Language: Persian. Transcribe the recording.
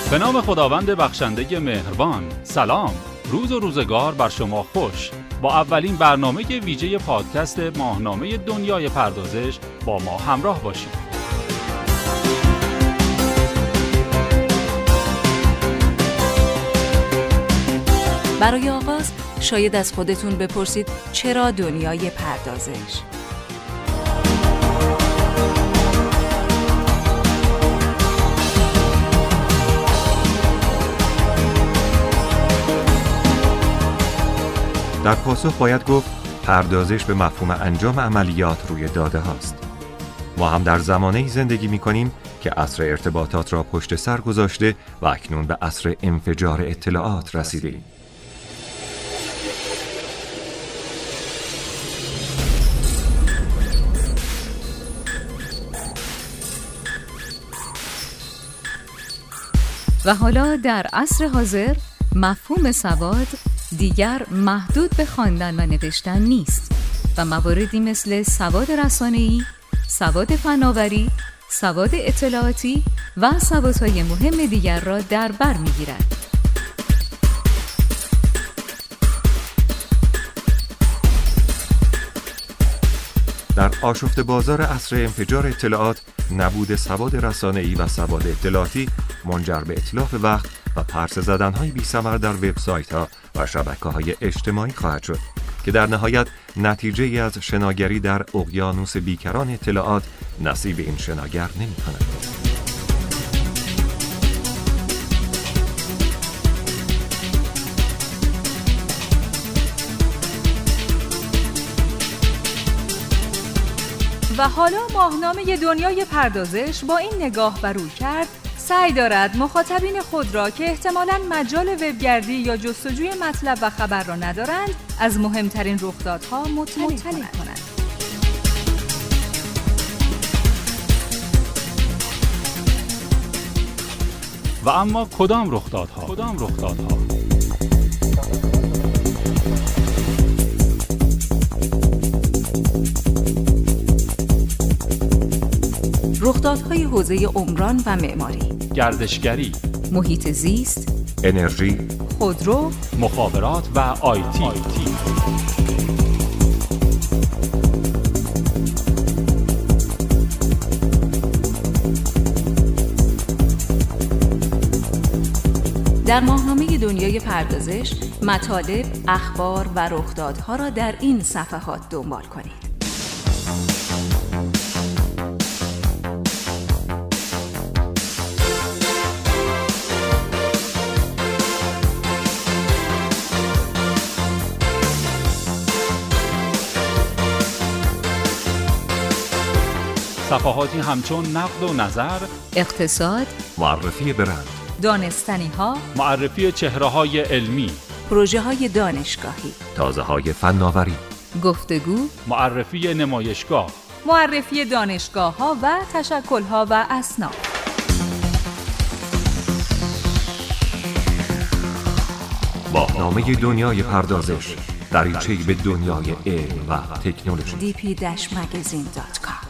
به نام خداوند بخشنده مهربان. سلام، روز و روزگار بر شما خوش. با اولین برنامه ویژه پادکست ماهنامه دنیای پردازش با ما همراه باشید. برای آغاز شاید از خودتون بپرسید چرا دنیای پردازش؟ در پاسخ باید گفت پردازش به مفهوم انجام عملیات روی داده هاست. ما هم در زمانه‌ای زندگی می‌کنیم که عصر ارتباطات را پشت سر گذاشته و اکنون به عصر انفجار اطلاعات رسیدیم. و حالا در عصر حاضر مفهوم سواد دیگر محدود به خواندن و نوشتن نیست و مواردی مثل سواد رسانه‌ای، سواد فناوری، سواد اطلاعاتی و سوادهای مهم دیگر را در بر می‌گیرد. در آشفته بازار عصر انفجار اطلاعات، نبود سواد رسانه‌ای و سواد اطلاعاتی منجر به اتلاف وقت و پرسه زدن‌های بی‌ثمر در وبسایت‌ها و شبکه‌های اجتماعی خواهد شد که در نهایت نتیجه‌ای از شناگری در اقیانوس بیکران اطلاعات نصیب این شناگر نمی‌کند. و حالا ماهنامه دنیای پردازش با این نگاه و رویکرد سعی دارد مخاطبین خود را که احتمالاً مجال وبگردی یا جستجوی مطلب و خبر را ندارند از مهمترین رخدادها مطلع کند. و اما کدام رخدادها؟ رخدادهای حوزه عمران و معماری، گردشگری، محیط زیست، انرژی، خودرو، مخابرات و آیتی. در ماهنامه دنیای پردازش مطالب، اخبار و رخدادها را در این صفحات دنبال کنید. صفحاتی همچون نقد و نظر، اقتصاد، معرفی برند، دانستنی‌ها، معرفی چهره‌های علمی، پروژه‌های دانشگاهی، تازه‌های فناوری، گفتگو، معرفی نمایشگاه، معرفی دانشگاه‌ها و تشکل‌ها و اصناف. ماهنامه دنیای پردازش، دریچه‌ای به دنیای علم و تکنولوژی. dp-magazine.com